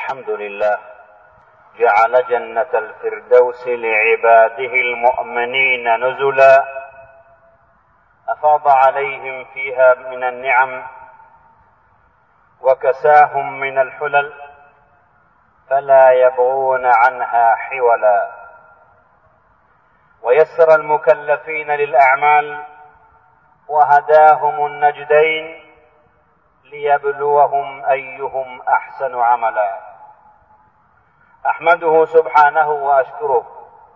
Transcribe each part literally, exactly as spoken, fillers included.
الحمد لله جعل جنة الفردوس لعباده المؤمنين نزلا، أفاض عليهم فيها من النعم وكساهم من الحلل، فلا يبغون عنها حولا، ويسر المكلفين للأعمال وهداهم النجدين ليبلوهم أيهم أحسن عملا. أحمده سبحانه وأشكره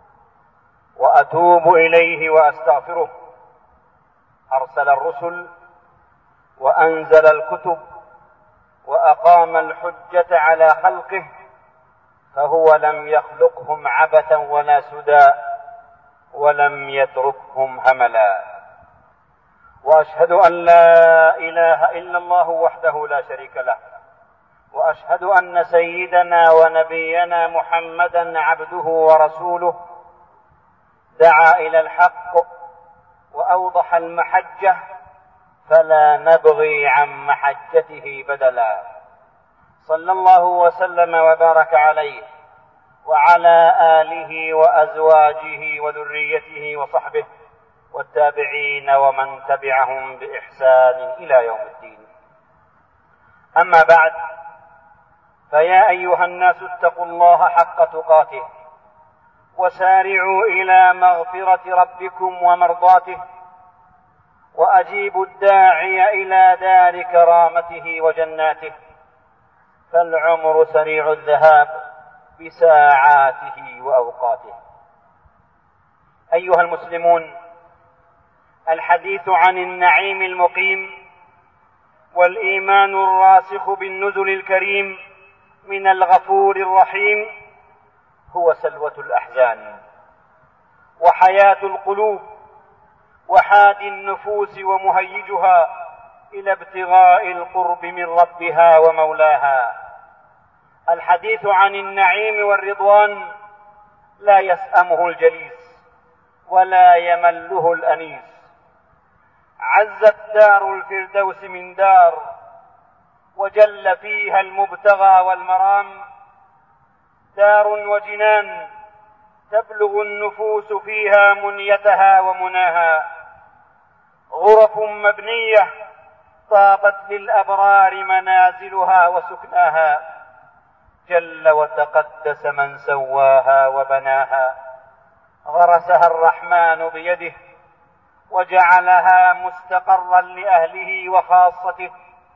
وأتوب إليه وأستغفره. أرسل الرسل وأنزل الكتب وأقام الحجة على خلقه، فهو لم يخلقهم عبثا ولا سدى، ولم يتركهم هملا. وأشهد أن لا إله إلا الله وحده لا شريك له، وأشهد أن سيدنا ونبينا محمدا عبده ورسوله، دعا إلى الحق وأوضح المحجة، فلا نبغي عن محجته بدلا. صلى الله وسلم وبارك عليه وعلى آله وأزواجه وذريته وصحبه والتابعين ومن تبعهم بإحسان إلى يوم الدين. أما بعد، فيا أيها الناس اتقوا الله حق تقاته، وسارعوا إلى مغفرة ربكم ومرضاته، وأجيبوا الداعي إلى دار كرامته وجناته، فالعمر سريع الذهاب بساعاته وأوقاته. أيها المسلمون، الحديث عن النعيم المقيم والإيمان الراسخ بالنزل الكريم من الغفور الرحيم هو سلوة الأحزان وحياة القلوب وحادي النفوس ومهيجها إلى ابتغاء القرب من ربها ومولاها. الحديث عن النعيم والرضوان لا يسأمه الجليس ولا يمله الأنيس. عزت دار الفردوس من دار، وجل فيها المبتغى والمرام، دار وجنان تبلغ النفوس فيها منيتها ومناها، غرف مبنية طابت للأبرار منازلها وسكناها، جل وتقدس من سواها وبناها، غرسها الرحمن بيده وجعلها مستقرا لأهله وخاصته،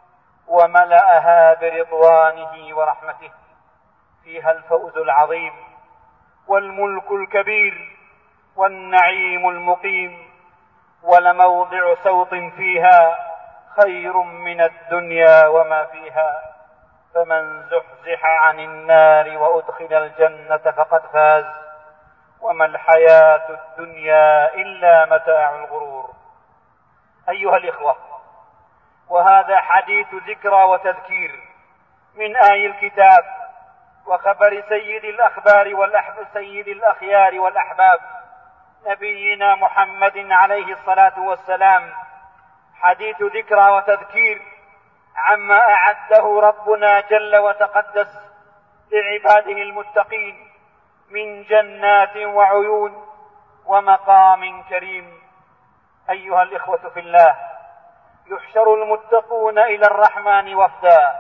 وملأها برضوانه ورحمته. فيها الفوز العظيم والملك الكبير والنعيم المقيم، ولموضع سوط فيها خير من الدنيا وما فيها. فمن زحزح عن النار وأدخل الجنة فقد فاز، وما الحياة الدنيا إلا متاع الغرور. أيها الإخوة، وهذا حديث ذكرى وتذكير من آي الكتاب وخبر سيد الأخبار والأحب سيد الأخيار والأحباب نبينا محمد عليه الصلاة والسلام، حديث ذكرى وتذكير عما أعده ربنا جل وتقدس لعباده المتقين من جنات وعيون ومقام كريم. أيها الإخوة في الله، يحشر المتقون إلى الرحمن وفدا،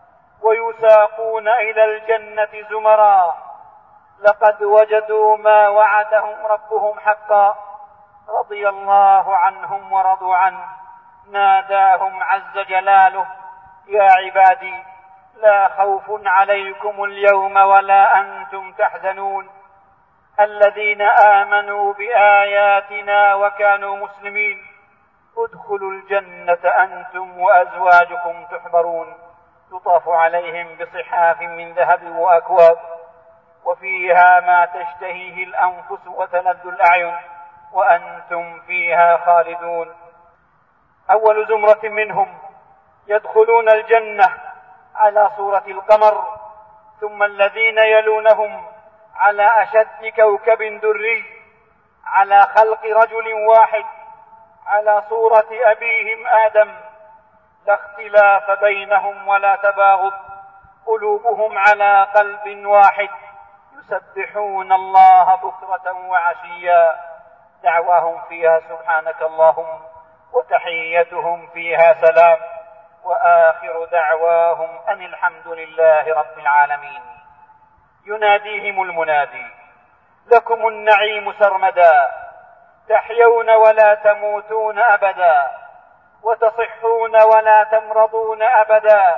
ويساقون إلى الجنة زمرا، لقد وجدوا ما وعدهم ربهم حقا، رضي الله عنهم ورضوا عنه. ناداهم عز جلاله: يا عبادي لا خوف عليكم اليوم ولا أنتم تحزنون، الذين آمنوا بآياتنا وكانوا مسلمين، ادخلوا الجنة أنتم وأزواجكم تحبرون، يطاف عليهم بصحاف من ذهب وأكواب، وفيها ما تشتهيه الأنفس وتلذ الأعين، وأنتم فيها خالدون. أول زمرة منهم يدخلون الجنة على صورة القمر، ثم الذين يلونهم على أشد كوكب دري، على خلق رجل واحد، على صورة أبيهم آدم، لا اختلاف بينهم ولا تباغض، قلوبهم على قلب واحد يسبحون الله بكرة وعشيا دعواهم فيها سبحانك اللهم وتحيتهم فيها سلام وآخر دعواهم أن الحمد لله رب العالمين. يناديهم المنادي: لكم النعيم سرمدا، تحيون ولا تموتون أبدا، وتصحون ولا تمرضون أبدا،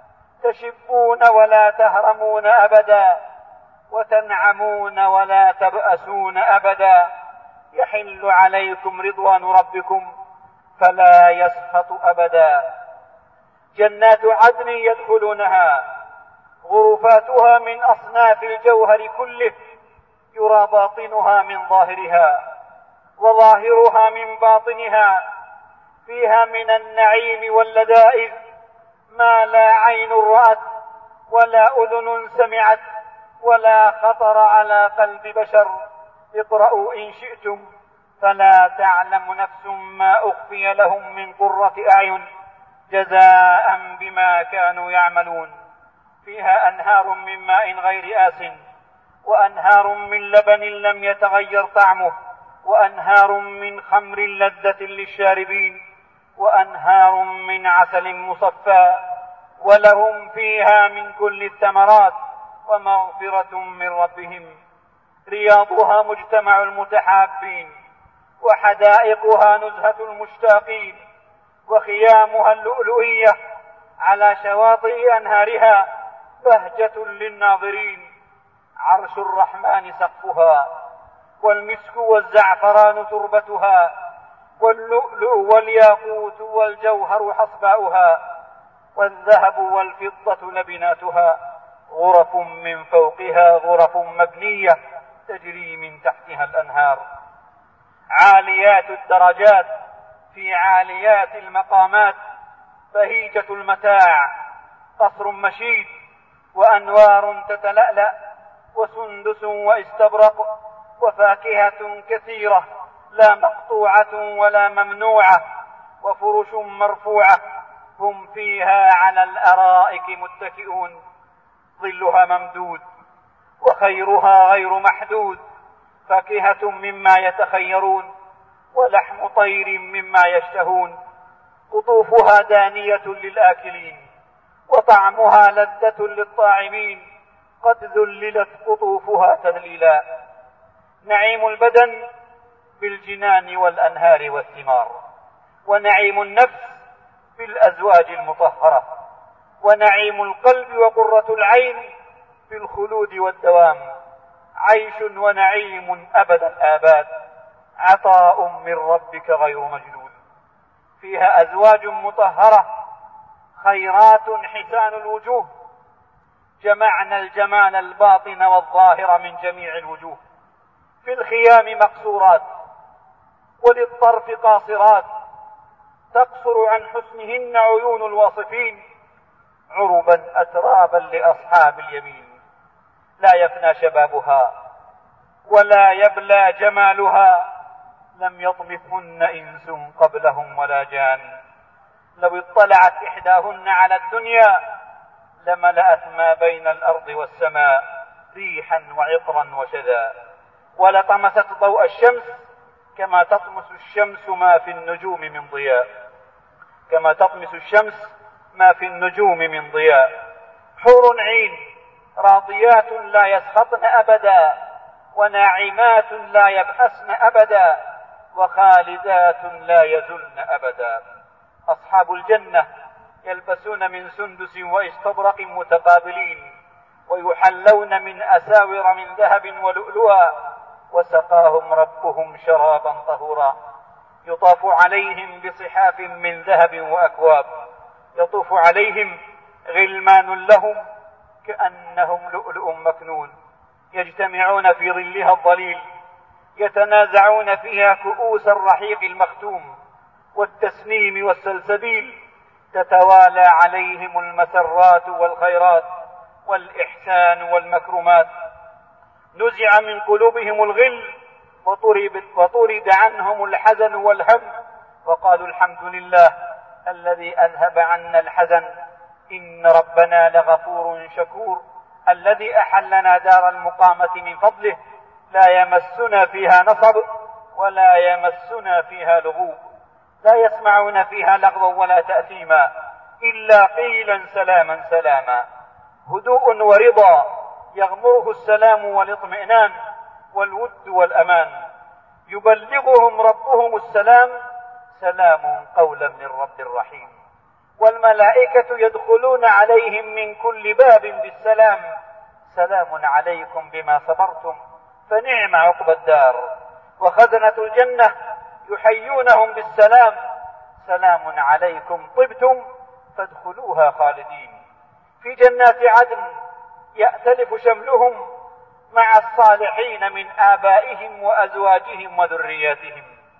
تشبون ولا تهرمون أبدا، وتنعمون ولا تبأسون أبدا، يحل عليكم رضوان ربكم فلا يسخط أبدا. جنات عدن يدخلونها غرفاتها من أصناف الجوهر كله، يرى باطنها من ظاهرها وظاهرها من باطنها، فيها من النعيم واللذائذ ما لا عين رأت ولا أذن سمعت ولا خطر على قلب بشر. اقرأوا إن شئتم فلا تعلم نفس ما أخفي لهم من قرة أعين جزاء بما كانوا يعملون. فيها أنهار من ماء غير آسن، وأنهار من لبن لم يتغير طعمه، وأنهار من خمر لذة للشاربين، وأنهار من عسل مصفى، ولهم فيها من كل الثمرات ومغفرة من ربهم. رياضها مجتمع المتحابين، وحدائقها نزهة المشتاقين، وخيامها اللؤلؤية على شواطئ أنهارها بهجة للناظرين. عرش الرحمن سقفها، والمسك والزعفران تربتها، واللؤلؤ والياقوت والجوهر حصباؤها، والذهب والفضة لبناتها. غرف من فوقها غرف مبنية تجري من تحتها الأنهار. عاليات الدرجات في عاليات المقامات، بهيجة المتاع، قصر مشيد، وأنوار تتلألأ، وسندس واستبرق، وفاكهة كثيرة لا مقطوعة ولا ممنوعة، وفرش مرفوعة، هم فيها على الأرائك متكئون. ظلها ممدود وخيرها غير محدود، فاكهة مما يتخيرون ولحم طير مما يشتهون. قطوفها دانية للآكلين، وطعمها لذة للطاعمين، قد ذللت قطوفها تذليلا. نعيم البدن بالجنان والأنهار والثمار، ونعيم النفس بالأزواج المطهرة، ونعيم القلب وقرة العين بالخلود والدوام. عيش ونعيم أبد الآباد، عطاء من ربك غير مجدود. فيها أزواج مطهرة خيرات حسان الوجوه، جمعنا الجمال الباطن والظاهر من جميع الوجوه. في الخيام مقصورات، وللطرف قاصرات، تقصر عن حسنهن عيون الواصفين، عربا أترابا لأصحاب اليمين. لا يفنى شبابها ولا يبلى جمالها، لم يطمثهن إنس قبلهم ولا جان. لو اطلعت إحداهن على الدنيا لملأت ما بين الأرض والسماء ريحا وعطرا وشذا، ولطمست ضوء الشمس كما تطمس الشمس ما في النجوم من ضياء كما تطمس الشمس ما في النجوم من ضياء. حور عين راضيات لا يسخطن أبدا، وناعمات لا يبأسن أبدا، وخالدات لا يزلن أبدا. أصحاب الجنة يلبسون من سندس واستبرق متقابلين، ويحلون من أساور من ذهب ولؤلؤا، وسقاهم ربهم شرابا طهورا. يطاف عليهم بصحاف من ذهب وأكواب، يطوف عليهم غلمان لهم كأنهم لؤلؤ مكنون، يجتمعون في ظلها الظليل، يتنازعون فيها كؤوس الرحيق المختوم والتسنيم والسلسبيل. تتوالى عليهم المسرات والخيرات والإحسان والمكرمات. نزع من قلوبهم الغل وطرد عنهم الحزن والهم، وقالوا الحمد لله الذي أذهب عنا الحزن إن ربنا لغفور شكور الذي أحلنا دار المقامة من فضله لا يمسنا فيها نصب ولا يمسنا فيها لغوب لا يسمعون فيها لغوا ولا تأثيما إلا قيلا سلاما سلاما هدوء ورضا يغمره السلام والاطمئنان والود والأمان يبلغهم ربهم السلام سلام قولا من رب رحيم والملائكة يدخلون عليهم من كل باب بالسلام سلام عليكم بما صبرتم فنعم عقبى الدار وخزنة الجنة يحيونهم بالسلام سلام عليكم طبتم فادخلوها خالدين في جنات عدن يأتلف شملهم مع الصالحين من آبائهم وأزواجهم وذرياتهم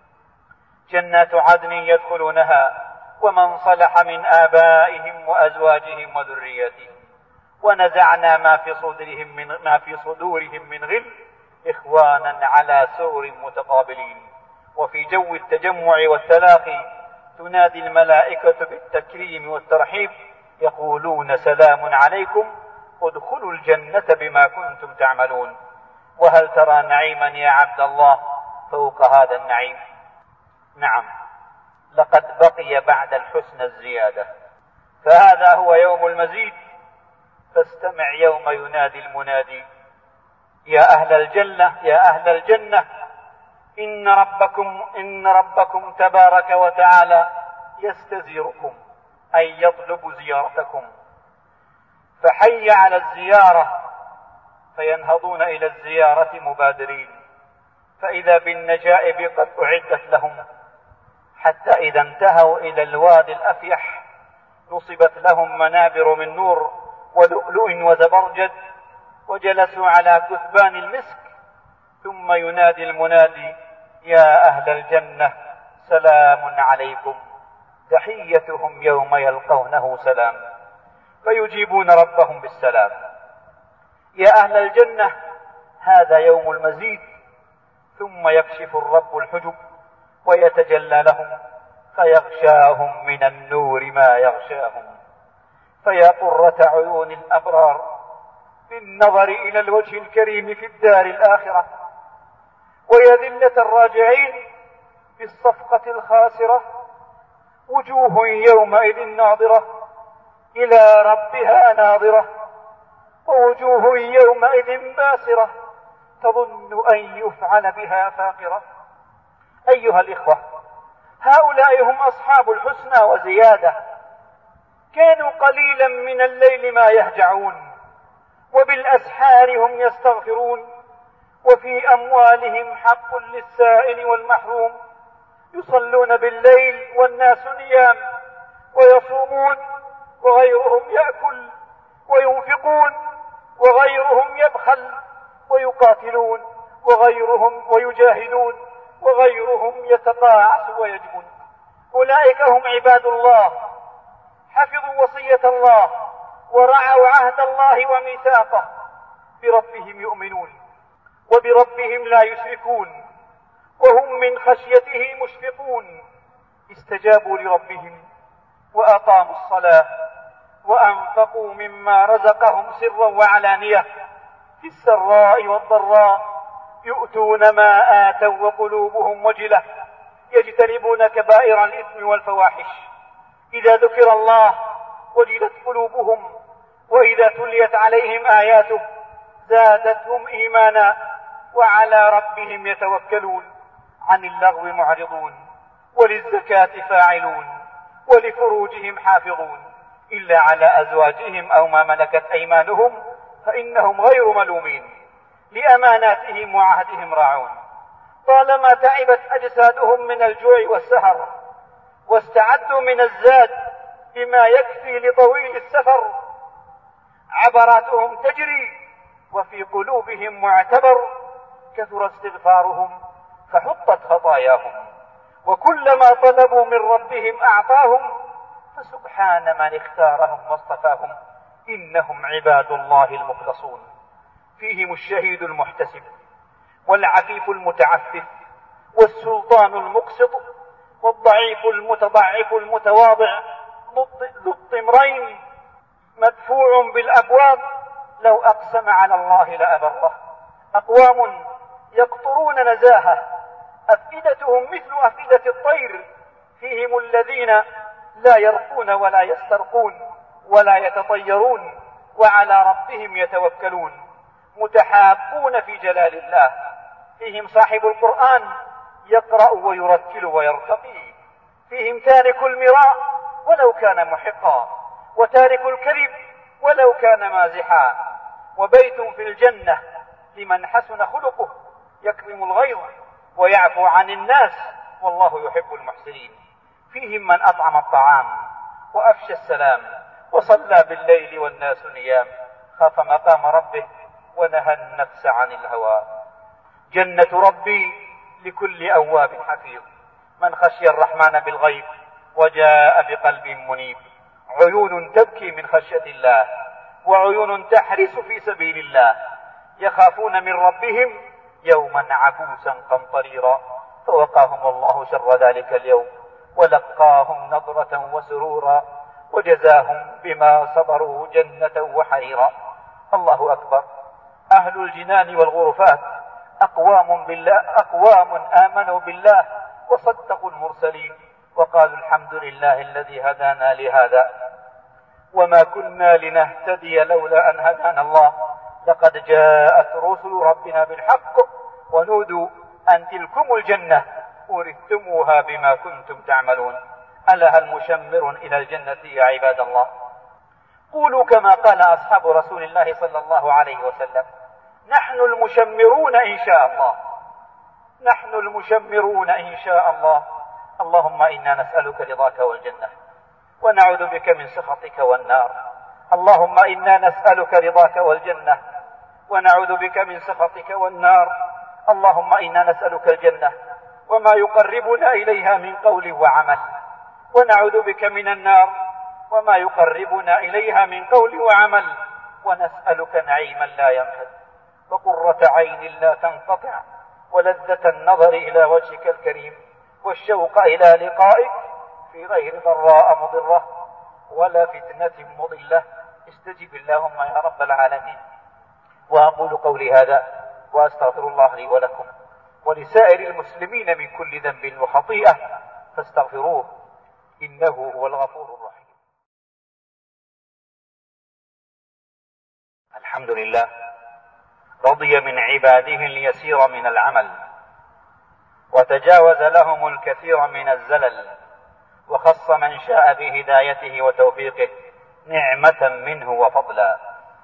جنات عدن يدخلونها ومن صلح من آبائهم وأزواجهم وذرياتهم ونزعنا ما في صدورهم من, ما في صدورهم من غل إخوانا على سور متقابلين وفي جو التجمع والتلاقي تنادي الملائكة بالتكريم والترحيب يقولون سلام عليكم ادخلوا الجنة بما كنتم تعملون وهل ترى نعيما يا عبد الله فوق هذا النعيم؟ نعم لقد بقي بعد الحسن الزيادة فهذا هو يوم المزيد فاستمع يوم ينادي المنادي يا أهل الجنة يا أهل الجنة إن ربكم إن ربكم تبارك وتعالى يستزيركم أي يطلب زيارتكم فحي على الزيارة فينهضون إلى الزيارة مبادرين فإذا بالنجائب قد أعدت لهم حتى إذا انتهوا إلى الوادي الأفيح نصبت لهم منابر من نور ولؤلؤ وزبرجد وجلسوا على كثبان المسك ثم ينادي المنادي يا أهل الجنة سلام عليكم تحيتهم يوم يلقونه سلام فيجيبون ربهم بالسلام يا أهل الجنة هذا يوم المزيد ثم يكشف الرب الحجب ويتجلى لهم فيغشاهم من النور ما يغشاهم فيا قرة عيون الأبرار بالنظر إلى الوجه الكريم في الدار الآخرة ويا ذلة الراجعين بالصفقة الخاسرة وجوه يومئذ ناظرة إلى ربها ناظرة ووجوه يومئذ باسرة تظن أن يفعل بها فاقرة أيها الإخوة هؤلاء هم أصحاب الحسنى وزيادة كانوا قليلا من الليل ما يهجعون وبالأسحار هم يستغفرون وفي أموالهم حق للسائل والمحروم يصلون بالليل والناس نيام ويصومون وغيرهم يأكل وينفقون وغيرهم يبخل ويقاتلون وغيرهم ويجاهدون وغيرهم يتقاعس ويجبن أولئك هم عباد الله حفظوا وصية الله ورعوا عهد الله وميثاقه بربهم يؤمنون وبربهم لا يشركون وهم من خشيته مشفقون استجابوا لربهم وأقاموا الصلاة وأنفقوا مما رزقهم سرا وعلانية في السراء والضراء يؤتون ما آتوا وقلوبهم وجلة يجتنبون كبائر الإثم والفواحش إذا ذكر الله وجلت قلوبهم وإذا تليت عليهم آياته زادتهم إيمانا وعلى ربهم يتوكلون عن اللغو معرضون وللزكاة فاعلون ولفروجهم حافظون إلا على أزواجهم أو ما ملكت أيمانهم فإنهم غير ملومين لأماناتهم وعهدهم راعون طالما تعبت أجسادهم من الجوع والسهر واستعدوا من الزاد بما يكفي لطويل السفر عبراتهم تجري وفي قلوبهم معتبر كثر استغفارهم فحطت خطاياهم وكلما طلبوا من ربهم أعطاهم فسبحان من اختارهم واصطفاهم إنهم عباد الله المخلصون فيهم الشهيد المحتسب والعفيف المتعفف والسلطان المقسط والضعيف المتضعف المتواضع ذو الطمرين مدفوع بالأبواب لو أقسم على الله لأبره. أقوام يقطرون نزاهة، أفئدتهم مثل أفئدة الطير، فيهم الذين لا يرقون ولا يسترقون ولا يتطيرون وعلى ربهم يتوكلون، متحابون في جلال الله. فيهم صاحب القرآن يقرأ ويرتل ويرتقي، فيهم تارك المراء ولو كان محقا، وتارك الكذب ولو كان مازحا. وبيت في الجنة لمن حسن خلقه، يكرم الغيظ ويعفو عن الناس والله يحب المحسنين. فيهم من أطعم الطعام وأفشى السلام وصلى بالليل والناس نيام، خاف مقام ربه ونهى النفس عن الهوى. جنة ربي لكل أواب حفيظ، من خشي الرحمن بالغيب وجاء بقلب منيب. عيون تبكي من خشية الله وعيون تحرس في سبيل الله، يخافون من ربهم يوما عبوسا قمطريرا، فوقاهم الله شر ذلك اليوم ولقاهم نضرة وسرورا وجزاهم بما صبروا جنة وحريرا. الله أكبر. أهل الجنان والغرفات أقوام بالله أقوام آمنوا بالله وصدقوا المرسلين وقالوا الحمد لله الذي هدانا لهذا وما كنا لنهتدي لولا أن هدانا الله لقد جاءت رسل ربنا بالحق ونودوا أن تلكم الجنة أورثتموها بما كنتم تعملون. ألا هل مشمر إلى الجنة يا عباد الله؟ قولوا كما قال أصحاب رسول الله صلى الله عليه وسلم: نحن المشمرون إن شاء الله، نحن المشمرون إن شاء الله. اللهم إنا نسألك رضاك والجنة ونعوذ بك من سخطك والنار. اللهم إنا نسألك رضاك والجنة ونعوذ بك من سخطك والنار. اللهم إنا نسألك الجنة وما يقربنا إليها من قول وعمل، ونعوذ بك من النار وما يقربنا إليها من قول وعمل، ونسألك نعيما لا ينفد وقرة عين لا تنقطع ولذة النظر إلى وجهك الكريم والشوق إلى لقائك في غير ضراء مضرة ولا فتنة مضلة. استجب اللهم يا رب العالمين. وأقول قولي هذا وأستغفر الله لي ولكم ولسائر المسلمين من كل ذنب وخطيئة فاستغفروه إنه هو الغفور الرحيم. الحمد لله رضي من عباده اليسير من العمل وتجاوز لهم الكثير من الزلل وخص من شاء بهدايته وتوفيقه نعمة منه وفضلا.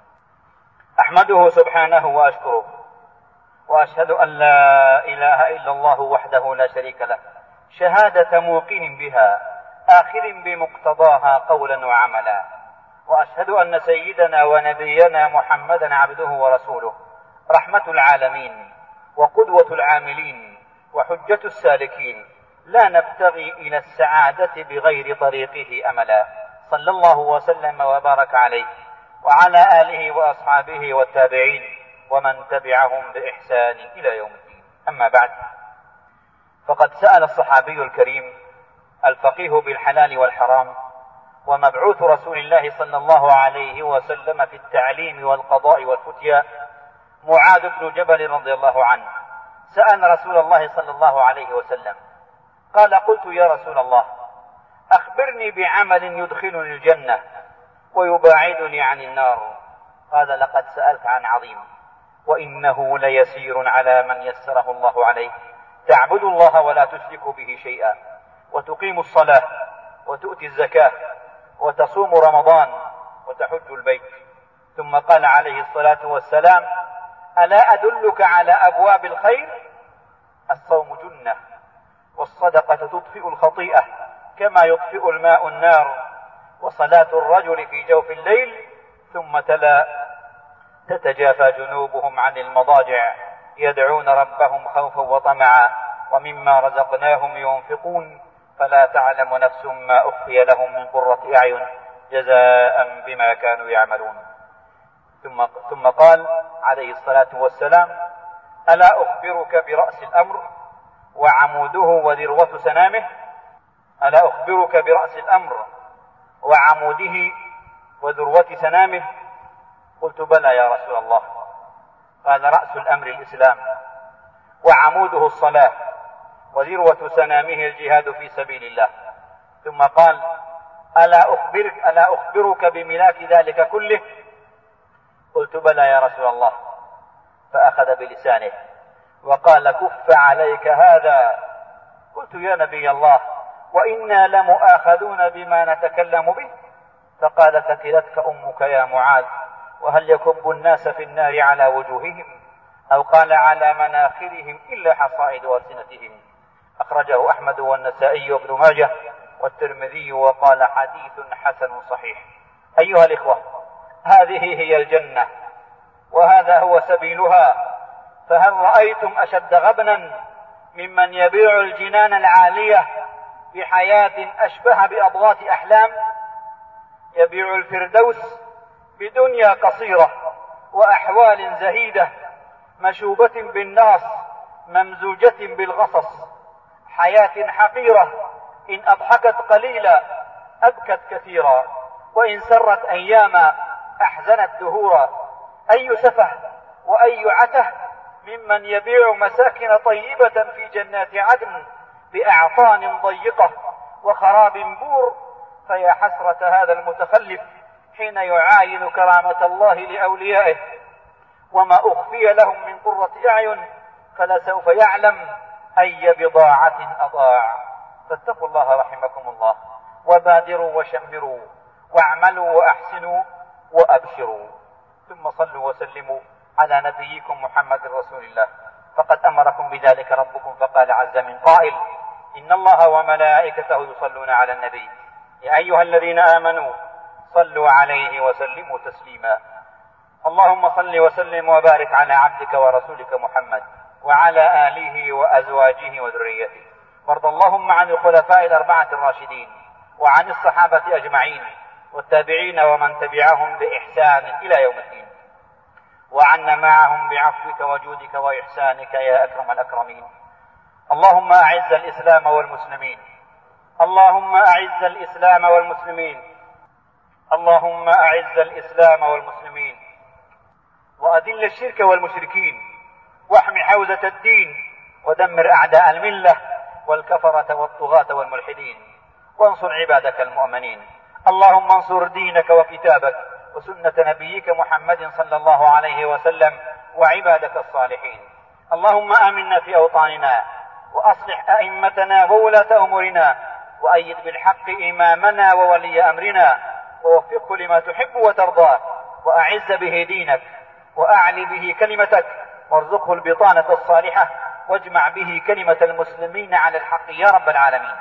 أحمده سبحانه وأشكره وأشهد أن لا إله إلا الله وحده لا شريك له شهادة موقن بها آخر بمقتضاها قولا وعملا. وأشهد أن سيدنا ونبينا محمدا عبده ورسوله رحمة العالمين وقدوة العاملين وحجة السالكين، لا نبتغي إلى السعادة بغير طريقه أملا. صلى الله وسلم وبارك عليه وعلى آله وأصحابه والتابعين ومن تبعهم بإحسان إلى يوم الدين. أما بعد، فقد سأل الصحابي الكريم الفقيه بالحلال والحرام ومبعوث رسول الله صلى الله عليه وسلم في التعليم والقضاء والفتيا معاذ بن جبل رضي الله عنه، سأل رسول الله صلى الله عليه وسلم قال: قلت يا رسول الله أخبرني بعمل يدخلني الجنة ويباعدني عن النار. قال: لقد سألت عن عظيم وإنه ليسير على من يسره الله عليه، تعبد الله ولا تشرك به شيئا وتقيم الصلاة وتؤتي الزكاة وتصوم رمضان وتحج البيت. ثم قال عليه الصلاة والسلام: ألا أدلك على أبواب الخير؟ الصوم جنة والصدقة تطفئ الخطيئة كما يطفئ الماء النار، وصلاة الرجل في جوف الليل. ثم تلا: تتجافى جنوبهم عن المضاجع يدعون ربهم خوفا وطمعا ومما رزقناهم ينفقون فلا تعلم نفس ما أخفي لهم من قرة أعين جزاء بما كانوا يعملون. ثم, ثم قال عليه الصلاة والسلام: ألا أخبرك برأس الأمر وعموده وذروة سنامه؟ ألا أخبرك برأس الأمر وعموده وذروة سنامه؟ قلت بلى يا رسول الله. قال رأس الأمر الإسلام، وعموده الصلاة، وذروة سنامه الجهاد في سبيل الله. ثم قال ألا أخبرك, ألا أخبرك بملاك ذلك كله؟ قلت بلى يا رسول الله. فأخذ بلسانه وقال كف عليك هذا. قلت يا نبي الله وإنا لمؤاخذون بما نتكلم به. فقال ثكلتك أمك يا معاذ، وهل يكب الناس في النار على وجوههم أو قال على مناخرهم إلا حصائد ألسنتهم. أخرجه أحمد والنسائي وابن ماجه والترمذي وقال حديث حسن صحيح. أيها الإخوة، هذه هي الجنة وهذا هو سبيلها. فهل رأيتم أشد غبنا ممن يبيع الجنان العالية بحياة أشبه بأضغاث أحلام؟ يبيع الفردوس بدنيا قصيرة وأحوال زهيدة مشوبة بالناس ممزوجة بالغصص. حياة حقيرة إن أضحكت قليلا أبكت كثيرا، وإن سرت أياما أحزنت دهورا. أي سفه وأي عته ممن يبيع مساكن طيبة في جنات عدن بأعطان ضيقة وخراب بور. فيا حسرة هذا المتخلف حين يعاين كرامة الله لأوليائه وما أخفي لهم من قرة أعين، فلسوف يعلم أي بضاعة أضاع. فاتقوا الله رحمكم الله، وبادروا وشمروا واعملوا وأحسنوا وأبشروا. ثم صلوا وسلموا على نبيكم محمد رسول الله، فقد أمركم بذلك ربكم فقال عز من قائل إن الله وملائكته يصلون على النبي يا أيها الذين آمنوا صلوا عليه وسلموا تسليما. اللهم صل وسلم وبارك على عبدك ورسولك محمد وعلى آله وأزواجه وذريته، وارض اللهم عن الخلفاء الأربعة الراشدين وعن الصحابة أجمعين والتابعين ومن تبعهم بإحسان إلى يوم الدين، وعنا معهم بعفوك وجودك وإحسانك يا أكرم الأكرمين. اللهم أعز الإسلام والمسلمين، اللهم أعز الإسلام والمسلمين، اللهم أعز الإسلام والمسلمين، وأذل الشرك والمشركين، واحم حوزة الدين، ودمر أعداء الملة والكفرة والطغاة والملحدين، وانصر عبادك المؤمنين. اللهم انصر دينك وكتابك وسنة نبيك محمد صلى الله عليه وسلم وعبادك الصالحين. اللهم آمنا في أوطاننا، وأصلح أئمتنا وولاة أمورنا، وأيد بالحق إمامنا وولي أمرنا، ووفقه لما تحب وترضى، وأعز به دينك، وأعلي به كلمتك، وارزقه البطانة الصالحة، واجمع به كلمة المسلمين على الحق يا رب العالمين.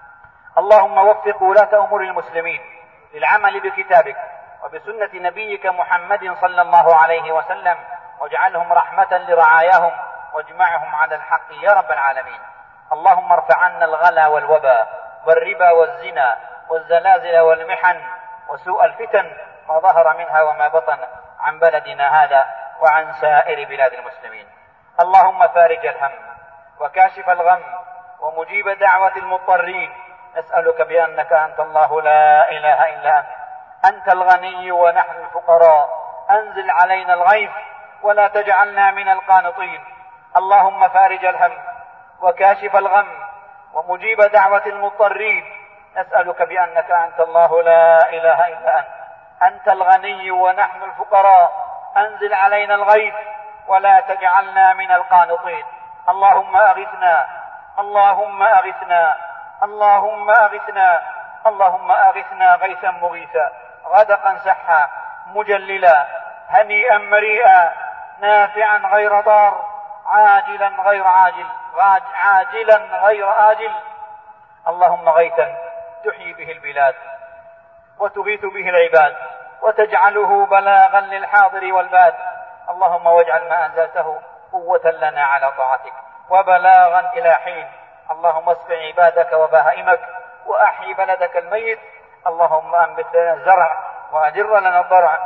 اللهم وفق ولاة أمور المسلمين للعمل بكتابك وبسنة نبيك محمد صلى الله عليه وسلم، واجعلهم رحمة لرعاياهم، واجمعهم على الحق يا رب العالمين. اللهم ارفع عنا الغلا والوبا والربا والزنا والزلازل والمحن وسوء الفتن ما ظهر منها وما بطن عن بلدنا هذا وعن سائر بلاد المسلمين. اللهم فارج الهم وكاشف الغم ومجيب دعوة المضطرين، نسألك بأنك أنت الله لا إله إلا أنت، أنت الغني ونحن الفقراء، أنزل علينا الغيث ولا تجعلنا من القانطين. اللهم فارج الهم وكاشف الغم ومجيب دعوة المضطرين، نسألك بأنك أنت الله لا إله إلا أنت، أنت الغني ونحن الفقراء، أنزل علينا الغيث ولا تجعلنا من القانطين. اللهم أغثنا، اللهم أغثنا، اللهم أغثنا، اللهم أغثنا غيثا مغيثا، غدقا سحا، مجللا، هنيئا مريئا، نافعا غير ضار، عاجلا غير عاجل، عاجلا غير آجل. اللهم غيثا تحيي به البلاد وتغيث به العباد وتجعله بلاغا للحاضر والباد. اللهم واجعل ما أنزلته قوة لنا على طاعتك وبلاغا إلى حين. اللهم اسق عبادك وبهائمك وأحيي بلدك الميت. اللهم أنبت لنا الزرع وأدر لنا الضرع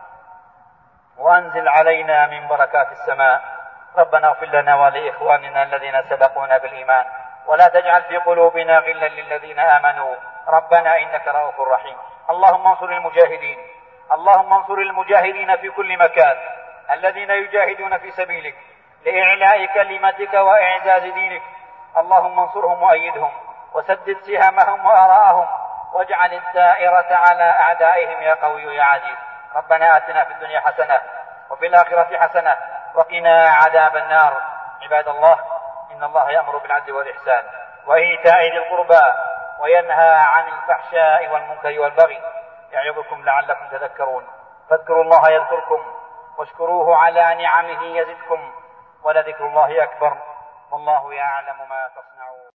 وأنزل علينا من بركات السماء. ربنا اغفر لنا ولإخواننا الذين سبقونا بالإيمان، ولا تجعل في قلوبنا غلا للذين آمنوا ربنا إنك رؤوف رحيم. اللهم انصر المجاهدين اللهم انصر المجاهدين في كل مكان الذين يجاهدون في سبيلك لإعلاء كلمتك وإعزاز دينك. اللهم انصرهم وأيدهم وسدد سهامهم وآراءهم واجعل الدائرة على أعدائهم يا قوي يا عزيز. ربنا آتنا في الدنيا حسنة وفي الآخرة حسنة وقنا عذاب النار. عباد الله، إن الله يأمر بالعدل والإحسان وإيتاء ذي القربى وينهى عن الفحشاء والمنكر والبغي يعظكم لعلكم تذكرون. فاذكروا الله يذكركم واشكروه على نعمه يزدكم ولذكر الله أكبر والله يعلم ما تصنعون.